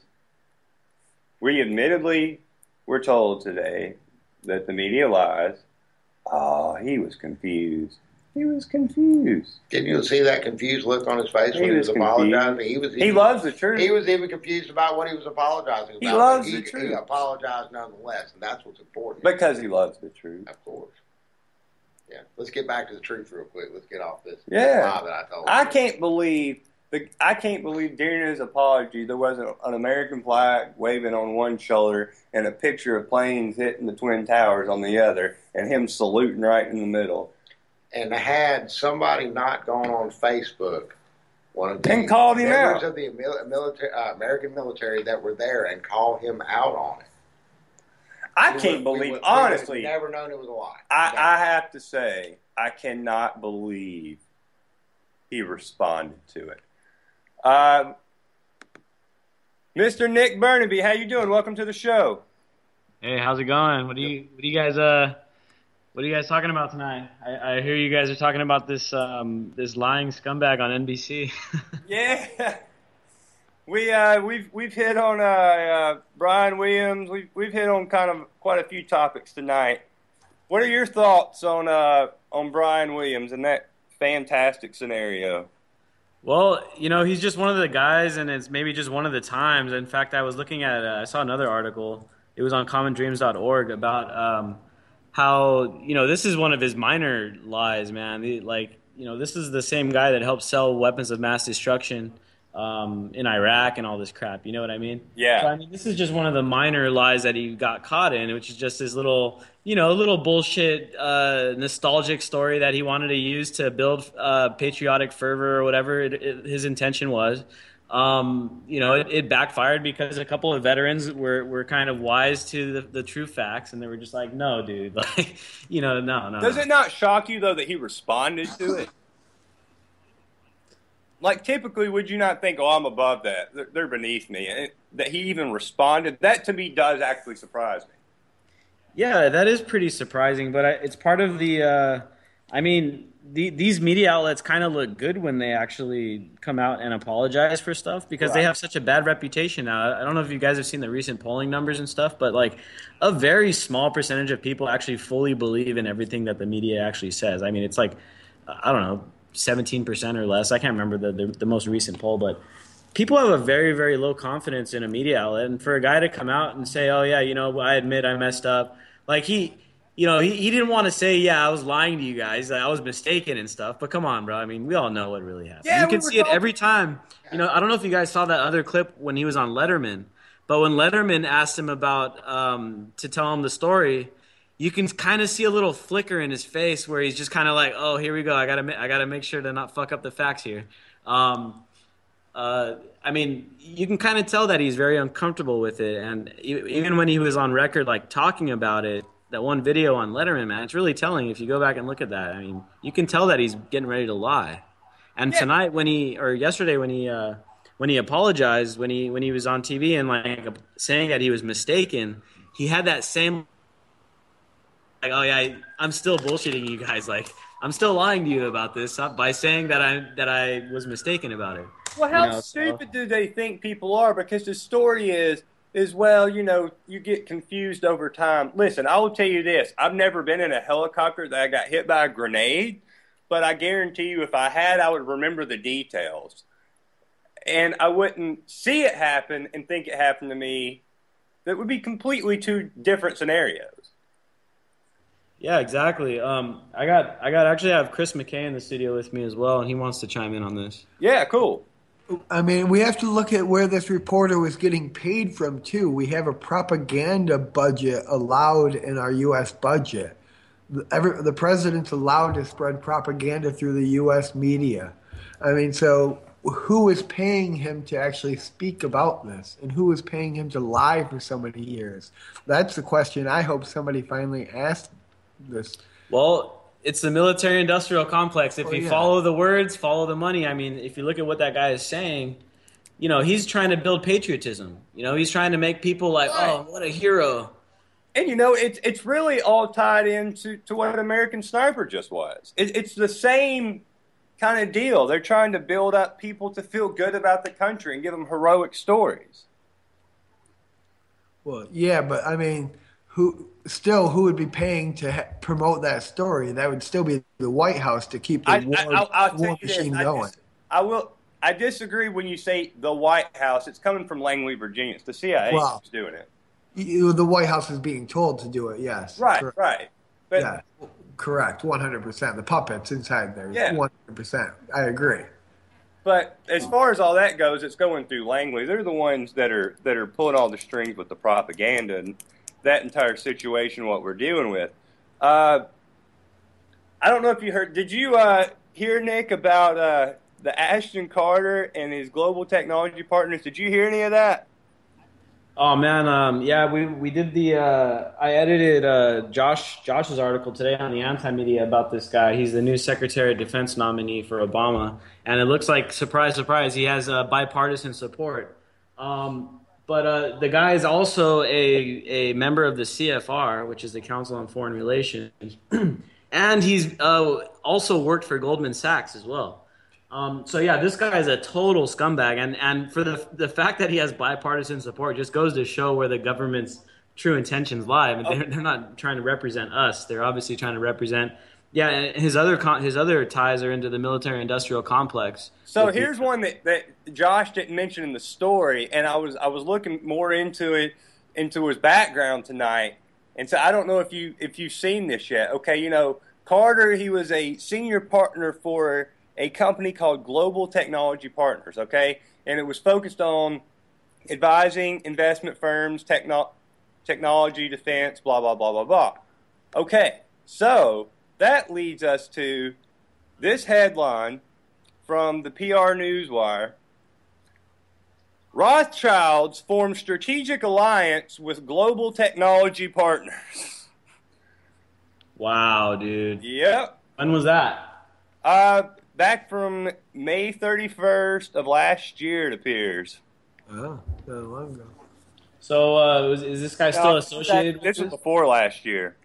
we admittedly were told today that the media lies. Oh, he was confused. He was confused. Didn't you see that confused look on his face He when he was, was apologizing? He was. He loves the truth. He was even confused about what he was apologizing about. He loves he, the truth. He apologized nonetheless, and that's what's important. Because he loves the truth. Of course. Yeah. Let's get back to the truth real quick. Let's get off this. Yeah. Lie that I told I you. can't believe the. I can't believe during his apology there wasn't an American flag waving on one shoulder and a picture of planes hitting the Twin Towers on the other, and him saluting right in the middle. And had somebody not gone on Facebook, one of the and called him members out of the military, uh, American military that were there, and call him out on it. I we can't would, believe, we would, honestly, we would never known it was a lie. I, Never. I have to say, I cannot believe he responded to it. Uh, Mister Nick Burnaby, how you doing? Welcome to the show. Hey, how's it going? What do you, what do you guys, uh, what are you guys talking about tonight? I, I hear you guys are talking about this, um, this lying scumbag on N B C. Yeah. We uh we've we've hit on uh, uh Brian Williams. We've we've hit on kind of quite a few topics tonight. What are your thoughts on uh on Brian Williams and that fantastic scenario? Well, you know, he's just one of the guys, and it's maybe just one of the times. In fact, I was looking at uh, I saw another article. It was on common dreams dot org about um how, you know, this is one of his minor lies, man. The, like, you know, this is the same guy that helped sell weapons of mass destruction Um, in Iraq and all this crap, you know what I mean? Yeah. So, I mean, this is just one of the minor lies that he got caught in, which is just this little, you know, little bullshit, uh, nostalgic story that he wanted to use to build uh, patriotic fervor or whatever it, it, his intention was. Um, you know, it, it backfired because a couple of veterans were, were kind of wise to the, the true facts, and they were just like, no, dude, like, you know, no, no. Does no. it not shock you though that he responded to it? like typically, would you not think, oh, I'm above that, they're, they're beneath me, and that he even responded? That to me does actually surprise me. Yeah, that is pretty surprising, but I, it's part of the. Uh, I mean, the, these media outlets kind of look good when they actually come out and apologize for stuff because Right. they have such a bad reputation now. I don't know if you guys have seen the recent polling numbers and stuff, but like a very small percentage of people actually fully believe in everything that the media actually says. I mean, it's like, I don't know, seventeen percent or less. I can't remember the, the, the most recent poll, but people have a very, very low confidence in a media outlet. And for a guy to come out and say, oh, yeah, you know, I admit I messed up. Like he, you know, he, he didn't want to say, yeah, I was lying to you guys. I was mistaken and stuff. But come on, bro. I mean, we all know what really happened. Yeah, you we can were see it talking- every time. You know, I don't know if you guys saw that other clip when he was on Letterman. But when Letterman asked him about um, to tell him the story, you can kind of see a little flicker in his face where he's just kind of like, oh, here we go. I got to I got to make sure to not fuck up the facts here. Um, uh, I mean, you can kind of tell that he's very uncomfortable with it. And e- even when he was on record, like talking about it, that one video on Letterman, man, it's really telling if you go back and look at that. I mean, you can tell that he's getting ready to lie. And Yeah. tonight when he, or yesterday when he, uh, when he apologized, when he, when he was on T V and like saying that he was mistaken, he had that same, like, oh yeah, I, I'm still bullshitting you guys. Like, I'm still lying to you about this by saying that I, that I was mistaken about it. Well, how You know, so- stupid do they think people are? Because the story is, is well, you know, you get confused over time. Listen, I will tell you this. I've never been in a helicopter that I got hit by a grenade, but I guarantee you if I had, I would remember the details. And I wouldn't see it happen and think it happened to me. That would be completely two different scenarios. Yeah, exactly. Um, I got, I got actually I have Chris McKay in the studio with me as well, and he wants to chime in on this. Yeah, cool. I mean, we have to look at where this reporter was getting paid from, too. We have a propaganda budget allowed in our U S budget. The, every, the president's allowed to spread propaganda through the U S media. I mean, so who is paying him to actually speak about this? And who is paying him to lie for so many years? That's the question I hope somebody finally asks this. Well, it's the military-industrial complex. If Oh, you yeah. follow the words, follow the money. I mean, if you look at what that guy is saying, you know, he's trying to build patriotism. You know, he's trying to make people like, oh, what a hero. And, you know, it's it's really all tied into to what American Sniper just was. It, it's the same kind of deal. They're trying to build up people to feel good about the country and give them heroic stories. Well, yeah, but I mean, who still who would be paying to ha- promote that story? That would still be the White House to keep the I, war, I, I'll, I'll tell war you this. machine I, going. dis- I will. I disagree when you say the White House. It's coming from Langley, Virginia. It's the C I A Well, that's doing it. You, the White House is being told to do it. Yes, Right, correct. right. But Yeah, correct. One hundred percent. The puppets inside there. Yeah. One hundred percent. I agree. but as far as all that goes, it's going through Langley. They're the ones that are that are pulling all the strings with the propaganda and that entire situation. What we're dealing with. Uh, I don't know if you heard. Did you uh, hear, Nick, about uh, the Ashton Carter and his global technology partners? Did you hear any of that? Oh man, um, yeah, we we did the. Uh, I edited uh, Josh Josh's article today on the Anti-Media about this guy. He's the new Secretary of Defense nominee for Obama, and it looks like, surprise, surprise, he has uh, bipartisan support. Um, but uh, the guy is also a a member of the C F R, which is the Council on Foreign Relations, and he's uh, also worked for Goldman Sachs as well. Um, so yeah, this guy is a total scumbag, and, and for the the fact that he has bipartisan support just goes to show where the government's true intentions lie. I mean, they're they're not trying to represent us; they're obviously trying to represent. Yeah, and his other con- his other ties are into the military-industrial complex. So With the- here's one that, that Josh didn't mention in the story, and I was I was looking more into it, into his background tonight, and so I don't know if you if you've seen this yet. Okay, you know Carter, he was a senior partner for a company called Global Technology Partners. Okay, and it was focused on advising investment firms, techno- technology, defense, blah blah blah blah blah. Okay, so that leads us to this headline from the P R Newswire. Rothschilds form strategic alliance with global technology partners. Wow, dude. Yep. When was that? Uh, back from May thirty-first of last year, it appears. Oh, not long ago. So uh, is, is this guy still No, associated that- with This was this? before last year.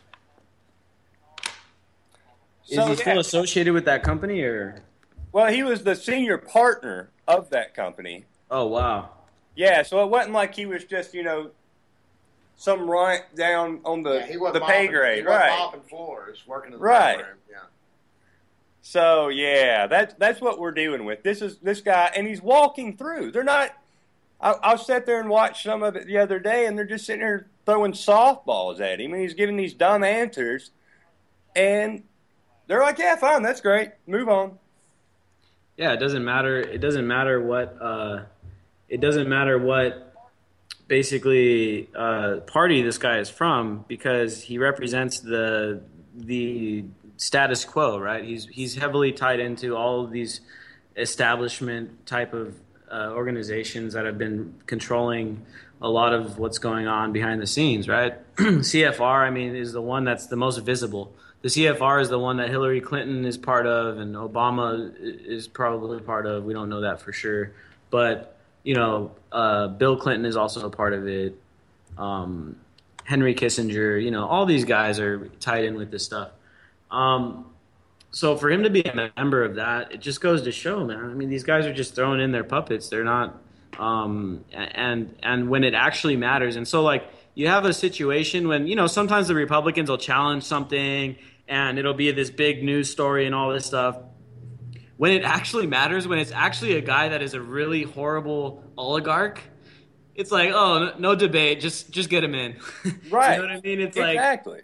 Is So, he still yeah. associated with that company, or? Well, he was the senior partner of that company. Oh wow. Yeah, so it wasn't like he was just, you know, some runt down on the Yeah, he wasn't the pay mopping- grade, he wasn't right? mopping floors, working in the Right. bathroom. Yeah. So yeah, that's that's what we're dealing with. This is this guy, and he's walking through. They're not. I, I'll sit there and watch some of it the other day, and they're just sitting there throwing softballs at him, and he's giving these dumb answers, and they're like, "Yeah, fine, that's great. Move on." Yeah, it doesn't matter. It doesn't matter what. Uh, it doesn't matter what, basically, uh, party this guy is from, because he represents the the status quo, right? He's he's heavily tied into all of these establishment type of uh, organizations that have been controlling a lot of what's going on behind the scenes, right? C F R, I mean, is the one that's the most visible. The C F R is the one that Hillary Clinton is part of, and Obama is probably part of. We don't know that for sure, but you know, uh, Bill Clinton is also a part of it. Um, Henry Kissinger, you know, all these guys are tied in with this stuff. Um, so for him to be a member of that, it just goes to show, man. I mean, these guys are just throwing in their puppets. They're not, um, and and when it actually matters, and so like you have a situation when, you know, sometimes the Republicans will challenge something, and it'll be this big news story and all this stuff. When it actually matters, when it's actually a guy that is a really horrible oligarch, it's like, oh, no, no debate, just just get him in. Right. You know what I mean? It's like, exactly.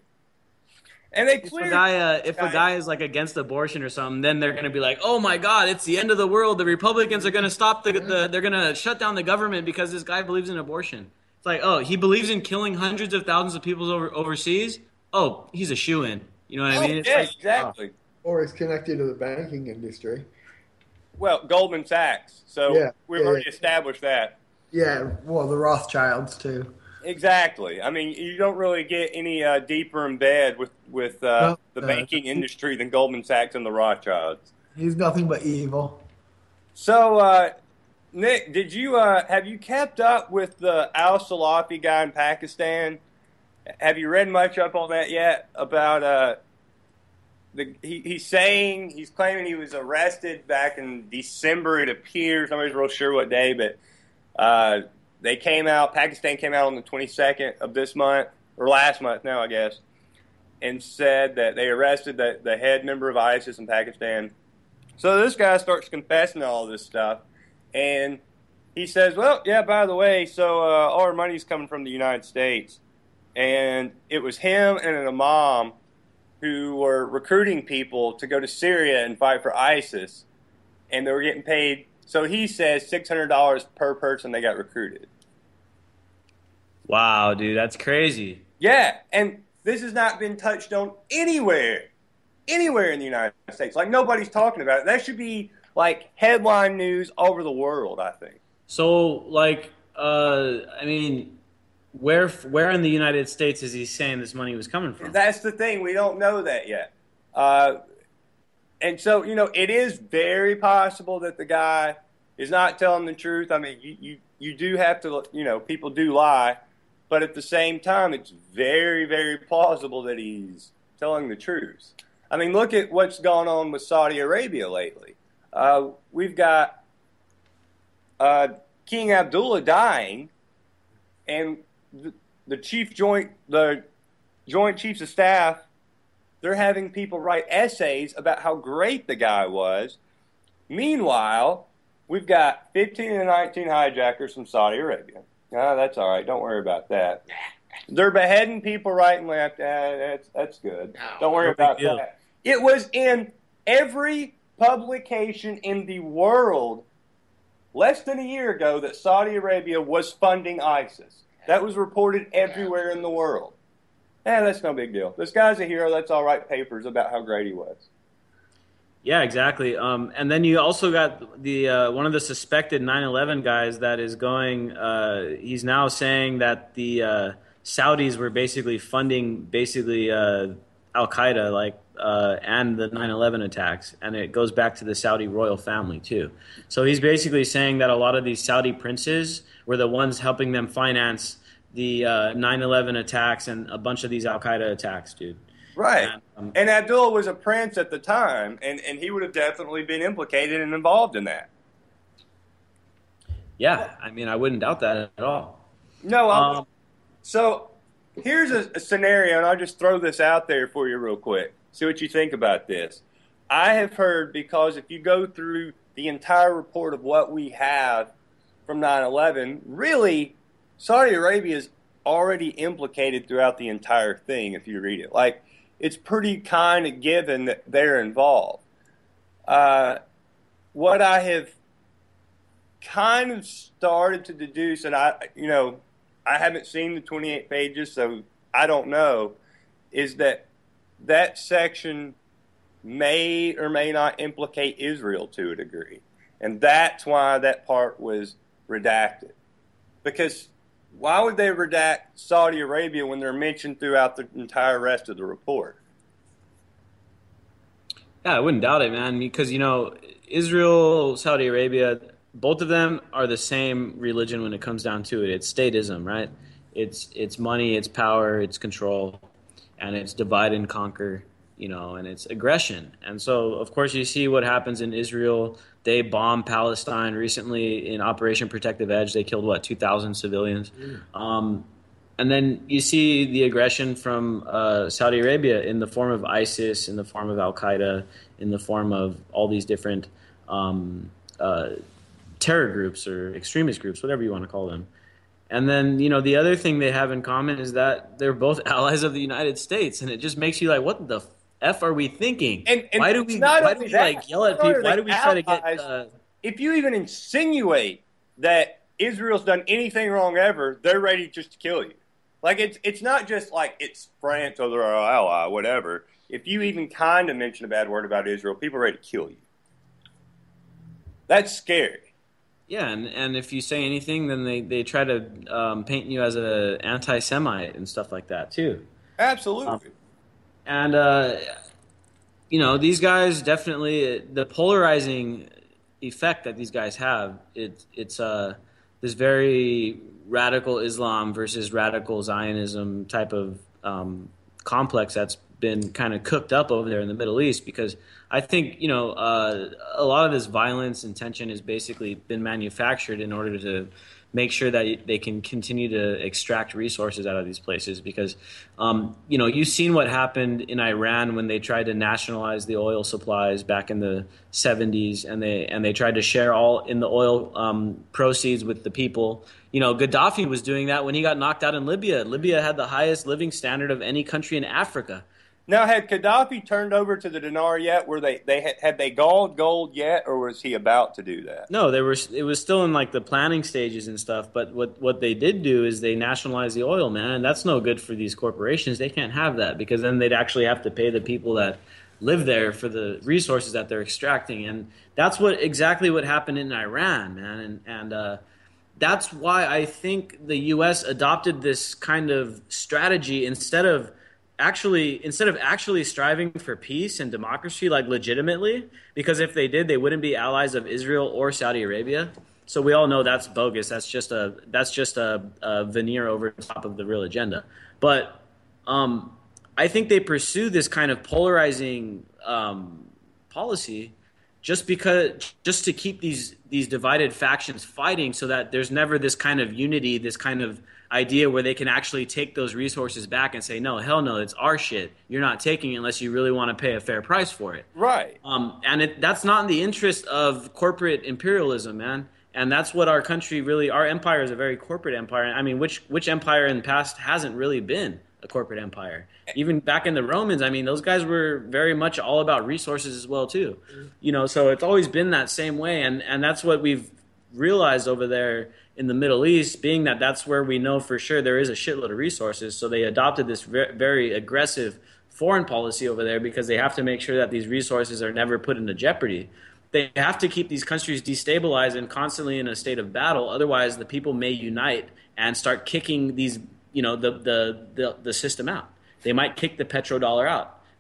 And they if a cleared guy, uh, if a guy is like against abortion or something, then they're gonna be like, "Oh my God, it's the end of the world. The Republicans are gonna stop the, the they're gonna shut down the government because this guy believes in abortion." It's like, oh, he believes in killing hundreds of thousands of people over overseas. Oh, he's a shoo-in. You know what I mean? Oh, It's yeah, like, exactly. Or it's connected to the banking industry. Well, Goldman Sachs. So Yeah, we've yeah, already yeah. established that. Yeah, well, the Rothschilds too. Exactly. I mean, you don't really get any uh, deeper in bed with with uh, No, the uh, banking industry than Goldman Sachs and the Rothschilds. He's nothing but evil. So, uh, Nick, did you uh, have you kept up with the Al Salafi guy in Pakistan? Have you read much up on that yet? About uh, the he, he's saying he's claiming he was arrested back in December. It appears nobody's real sure what day, but uh, they came out. Pakistan came out on the twenty-second of this month or last month now, I guess, and said that they arrested the, the head member of ISIS in Pakistan. So this guy starts confessing all this stuff, and he says, well, yeah, by the way, so uh, all our money's coming from the United States. And it was him and an imam who were recruiting people to go to Syria and fight for ISIS, and they were getting paid, so he says, six hundred dollars per person they got recruited. wow, dude, that's crazy. Yeah, and this has not been touched on anywhere, anywhere in the United States. Like, nobody's talking about it. That should be, like, headline news all over the world, I think. So, like, uh, I mean, where where in the United States is he saying this money was coming from? That's the thing. We don't know that yet. Uh, and so, you know, it is very possible that the guy is not telling the truth. I mean, you, you, you do have to, you know, people do lie. But at the same time, it's very, very plausible that he's telling the truth. I mean, look at what's gone on with Saudi Arabia lately. Uh, we've got uh, King Abdullah dying, and the, the chief joint, the Joint Chiefs of Staff, they're having people write essays about how great the guy was. Meanwhile, we've got fifteen and nineteen hijackers from Saudi Arabia. Ah, that's all right. Don't worry about that. They're beheading people right and left. Ah, that's that's good. Don't worry No big about deal. that. It was in every publication in the world less than a year ago that Saudi Arabia was funding ISIS. That was reported everywhere in the world. Eh, that's no big deal. This guy's a hero. Let's all write papers about how great he was. Yeah, exactly. Um, and then you also got the uh, one of the suspected nine eleven guys that is going. Uh, he's now saying that the uh, Saudis were basically funding basically uh, Al Qaeda, like uh, and the nine eleven attacks, and it goes back to the Saudi royal family too. So he's basically saying that a lot of these Saudi princes were the ones helping them finance the uh, nine eleven attacks and a bunch of these Al Qaeda attacks, dude. Right. And, um, and Abdullah was a prince at the time, and, and he would have definitely been implicated and involved in that. Yeah, I mean, I wouldn't doubt that at all. No, I'm, Um, so here's a, a scenario, and I'll just throw this out there for you real quick. See what you think about this. I have heard, because if you go through the entire report of what we have from nine eleven, really, Saudi Arabia is already implicated throughout the entire thing if you read it. Like, it's pretty kind of given that they're involved. Uh, what I have kind of started to deduce, and I, you know, I haven't seen the twenty-eight pages, so I don't know, is that that section may or may not implicate Israel to a degree. And that's why that part was redacted. Because why would they redact Saudi Arabia when they're mentioned throughout the entire rest of the report? Yeah, I wouldn't doubt it, man, because, you know, Israel, Saudi Arabia, both of them are the same religion when it comes down to it. It's statism, right? It's it's money, it's power, it's control, and it's divide and conquer, you know, and it's aggression. And so, of course, you see what happens in Israel. They bombed Palestine recently in Operation Protective Edge. They killed, what, two thousand civilians? Mm. Um, and then you see the aggression from uh, Saudi Arabia in the form of ISIS, in the form of Al-Qaeda, in the form of all these different um, uh, terror groups or extremist groups, whatever you want to call them. And then, you know, the other thing they have in common is that they're both allies of the United States, and it just makes you like, what the F are we thinking? And, and why do we, not why only do we that, like yell at not people? only Why do we try to get? allies, Uh, if you even insinuate that Israel's done anything wrong ever, they're ready just to kill you. Like, it's it's not just like it's France or they're our ally, whatever. If you even kind of mention a bad word about Israel, people are ready to kill you. That's scary. Yeah, and, and if you say anything, then they, they try to um, paint you as an anti-Semite and stuff like that, too. Absolutely. Um, and, uh, you know, these guys definitely, the polarizing effect that these guys have, it, it's uh, this very radical Islam versus radical Zionism type of um, complex that's been kind of cooked up over there in the Middle East, because I think, you know, uh, a lot of this violence and tension has basically been manufactured in order to make sure that they can continue to extract resources out of these places. Because, um, you know, you've seen what happened in Iran when they tried to nationalize the oil supplies back in the seventies, and they and they tried to share all in the oil um, proceeds with the people. You know, Gaddafi was doing that when he got knocked out in Libya. Libya had the highest living standard of any country in Africa. Now, had Gaddafi turned over to the dinar yet? Were they they had, had they galled gold yet, or was he about to do that? No, they were. It was still in like the planning stages and stuff. But what what they did do is they nationalized the oil, man, and that's no good for these corporations. They can't have that, because then they'd actually have to pay the people that live there for the resources that they're extracting, and that's what exactly what happened in Iran, man, and and. Uh, That's why I think the U S adopted this kind of strategy instead of actually instead of actually striving for peace and democracy, like legitimately, because if they did, they wouldn't be allies of Israel or Saudi Arabia. So we all know that's bogus. That's just a that's just a, a veneer over top of the real agenda. But um, I think they pursue this kind of polarizing um, policy just because just to keep these these divided factions fighting, so that there's never this kind of unity, this kind of idea where they can actually take those resources back and say, no, hell no, it's our shit. You're not taking it unless you really want to pay a fair price for it. Right. Um, and it, that's not in the interest of corporate imperialism, man. And that's what our country really, our empire is a very corporate empire. I mean, which which empire in the past hasn't really been a corporate empire? Even back in the Romans, I mean, those guys were very much all about resources as well, too. You know, so it's always been that same way. And, and that's what we've realized over there in the Middle East, being that that's where we know for sure there is a shitload of resources. So they adopted this very, very aggressive foreign policy over there, because they have to make sure that these resources are never put into jeopardy. They have to keep these countries destabilized and constantly in a state of battle. Otherwise, the people may unite and start kicking these, you know, the the the, the system out. They might kick the petrodollar out.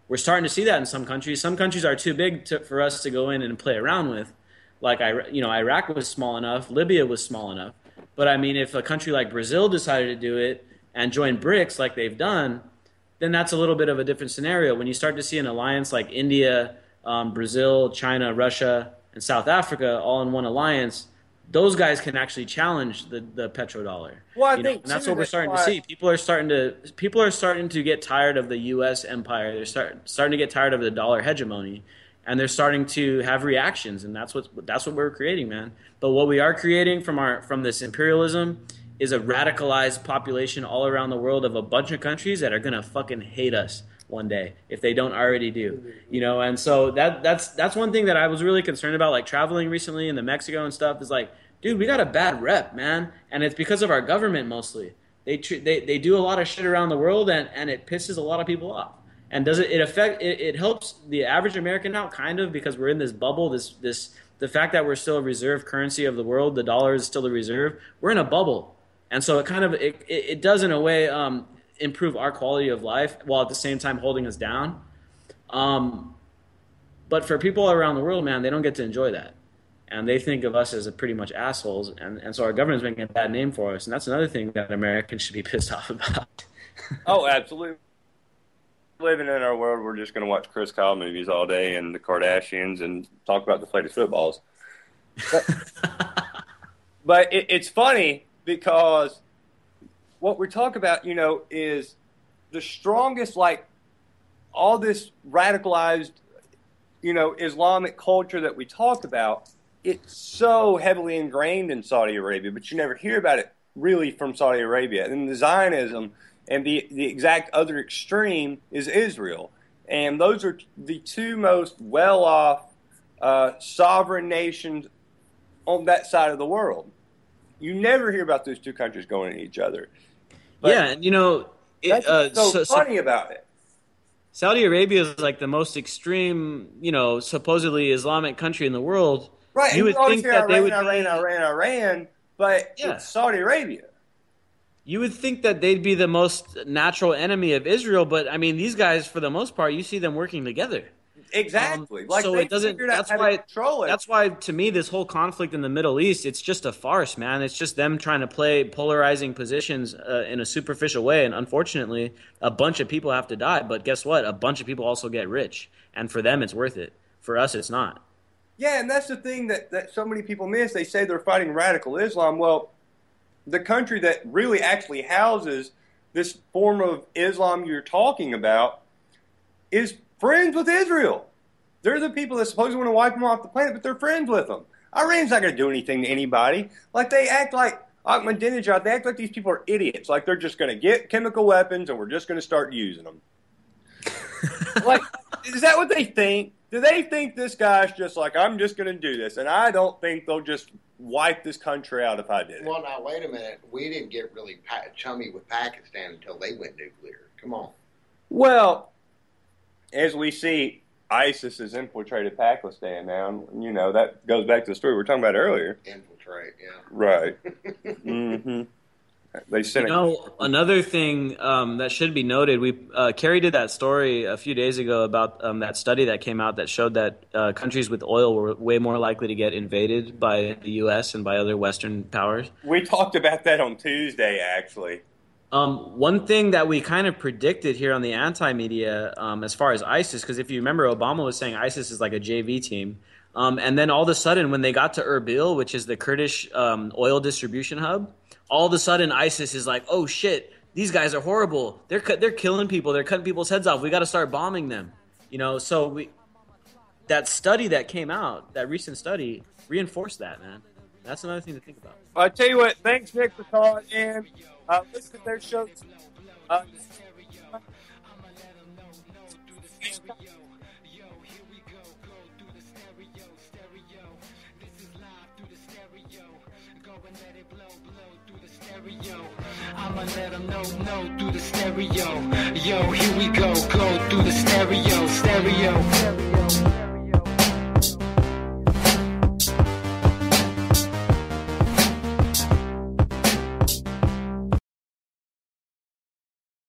we're starting to see that in some countries. Some countries are too big to, for us to go in and play around with. Like, you know, Iraq was small enough. Libya was small enough. But, I mean, if a country like Brazil decided to do it and join BRICS like they've done, then that's a little bit of a different scenario. When you start to see an alliance like India, um, Brazil, China, Russia, and South Africa all in one alliance, those guys can actually challenge the, the petrodollar. Well, I you think know, and that's too, what we're that's starting why... to see. People are starting to people are starting to get tired of the U S empire. They're start, starting to get tired of the dollar hegemony, and they're starting to have reactions. And that's what that's what we're creating, man. But what we are creating from our from this imperialism is a radicalized population all around the world of a bunch of countries that are gonna fucking hate us one day if they don't already do, you know. And so that that's that's one thing that I was really concerned about, like traveling recently in the Mexico and stuff, is like, dude, we got a bad rep, man, and it's because of our government mostly. They tr- they they do a lot of shit around the world, and, and it pisses a lot of people off. And does it it affect it, it helps the average American out, kind of, because we're in this bubble, this this the fact that we're still a reserve currency of the world, the dollar is still the reserve. We're in a bubble, and so it kind of it it, it does in a way um, improve our quality of life while at the same time holding us down. Um, but for people around the world, man, they don't get to enjoy that. And they think of us as a pretty much assholes. And, and so our government's making a bad name for us. And that's another thing that Americans should be pissed off about. Oh, absolutely. Living in our world, we're just going to watch Chris Kyle movies all day and the Kardashians and talk about the latest footballs. But, but it, it's funny because what we're talking about, you know, is the strongest, like, all this radicalized, you know, Islamic culture that we talk about. It's so heavily ingrained in Saudi Arabia, but you never hear about it really from Saudi Arabia. And the Zionism and the the exact other extreme is Israel. And those are the two most well-off uh, sovereign nations on that side of the world. You never hear about those two countries going at each other. But yeah, and you know, it, that's uh, so, so funny so, about it. Saudi Arabia is like the most extreme, you know, supposedly Islamic country in the world. Right, you and would you think hear that Iran, they would Iran, be, Iran, Iran, but Yeah. it's Saudi Arabia. You would think that they'd be the most natural enemy of Israel, but I mean, these guys, for the most part, you see them working together. Exactly. Um, like so they it doesn't. figured out That's how to why. control it. That's why, to me, this whole conflict in the Middle East, it's just a farce, man. It's just them trying to play polarizing positions uh, in a superficial way, and unfortunately, a bunch of people have to die. But guess what? A bunch of people also get rich, and for them, it's worth it. For us, it's not. Yeah, and that's the thing that, that so many people miss. They say they're fighting radical Islam. Well, the country that really actually houses this form of Islam you're talking about is friends with Israel. They're the people that supposedly want to wipe them off the planet, but they're friends with them. Iran's not going to do anything to anybody. Like, they act like Ahmadinejad, they act like these people are idiots. Like, they're just going to get chemical weapons and we're just going to start using them. Like, is that what they think? Do they think this guy's just like, I'm just going to do this, and I don't think they'll just wipe this country out if I did it? Well, now, wait a minute. We didn't get really pa- chummy with Pakistan until they went nuclear. Come on. Well, as we see, ISIS has infiltrated Pakistan now. You know, that goes back to the story we were talking about earlier. Infiltrate, yeah. Right. mm-hmm. They sent You know, another thing um, that should be noted, we uh, Carrie did that story a few days ago about um, that study that came out that showed that uh, countries with oil were way more likely to get invaded by the U S and by other Western powers. We talked about that on Tuesday, actually. Um, one thing that we kind of predicted here on the anti-media um, as far as ISIS, because if you remember, Obama was saying ISIS is like a J V team. Um, and then all of a sudden, when they got to Erbil, which is the Kurdish um, oil distribution hub, all of a sudden ISIS is like, oh shit, these guys are horrible. They're cu- they're killing people. They're cutting people's heads off. We got to start bombing them. You know, so we that study that came out, that recent study, reinforced that, man. That's another thing to think about. I tell you what, thanks, Nick, for calling in. Uh, listen to their shows. Uh, I'ma let them know, no, through the stereo. Yo, here we go, go through the stereo.